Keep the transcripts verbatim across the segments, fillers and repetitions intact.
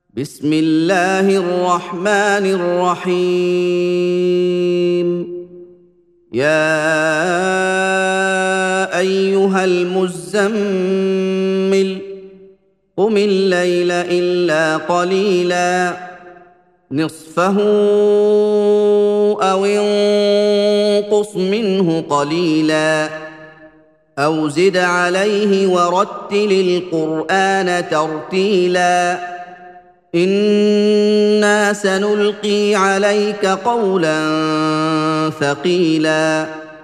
بسم الله الرحمن الرحيم. يا أيها المزمل قم الليل إلا قليلا نصفه أو انقص منه قليلا أو زد عليه ورتل القرآن ترتيلا إنا سنلقي عليك قولا ثقيلا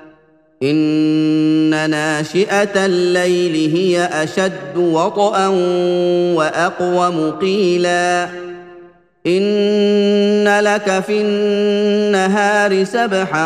إن ناشئة الليل هي أشد وطئا وأقوم قيلا إن لك في النهار سبحا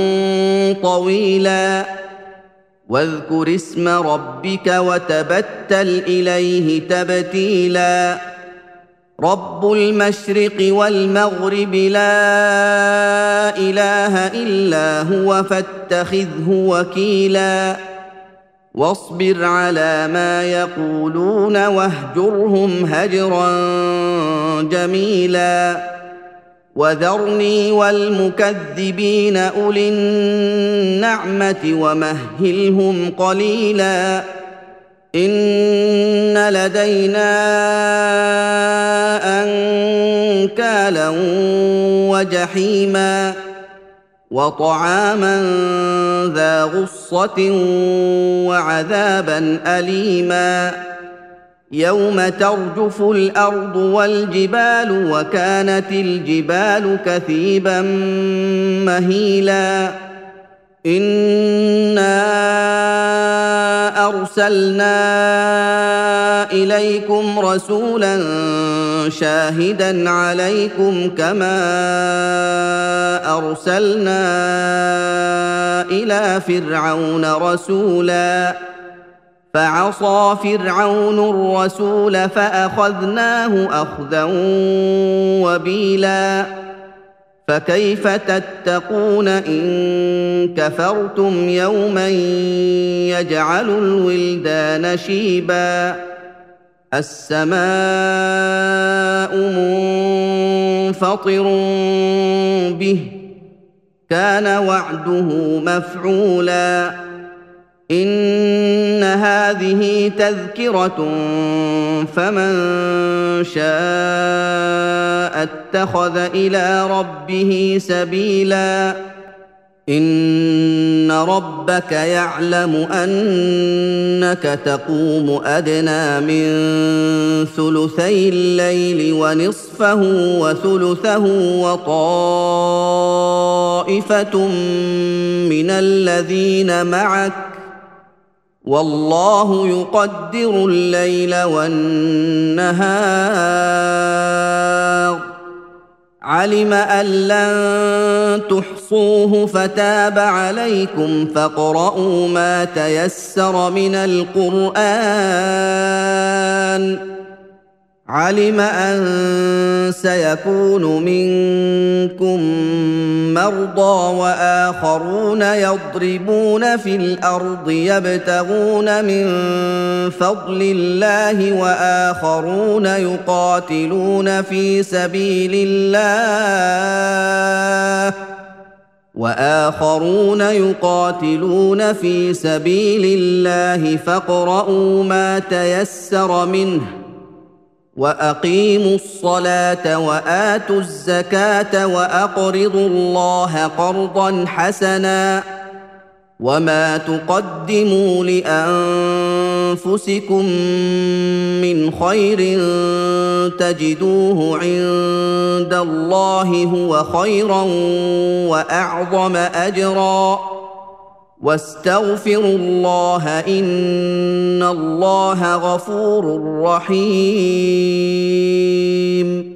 طويلا واذكر اسم ربك وتبتل إليه تبتيلا رب المشرق والمغرب لا إله إلا هو فاتخذه وكيلا واصبر على ما يقولون واهجرهم هجرا جميلا وذرني والمكذبين أولي النعمة ومهلهم قليلا إن لدينا أنكالا وجحيما وطعاما ذا غصة وعذابا أليما يوم ترجف الأرض والجبال وكانت الجبال كثيبا مهيلا إنا أرسلنا إليكم رسولا شاهدا عليكم كما أرسلنا إلى فرعون رسولا فعصى فرعون الرسول فأخذناه أخذا وبيلا فكيف تتقون إن كفرتم يوما يجعل الولدان شيبا السماء منفطر به كان وعده مفعولا إن هذه تذكرة فمن شاء اتخذ إلى ربه سبيلا إن ربك يعلم أنك تقوم أدنى من ثلثي الليل ونصفه وثلثه وطائفة من الذين معك والله يقدر الليل والنهار علم أن لن تحصوه فتاب عليكم فاقرؤوا ما تيسر من القرآن علم أن سيكون منكم مرضى وآخرون يضربون في الأرض يبتغون من فضل الله وآخرون يقاتلون في سبيل الله وآخرون يقاتلون في سبيل الله فاقرؤوا ما تيسر منه وأقيموا الصلاة وآتوا الزكاة وأقرضوا الله قرضا حسنا وما تقدموا لأنفسكم من خير تجدوه عند الله هو خيرا وأعظم أجرا واستغفروا الله إن الله غفور رحيم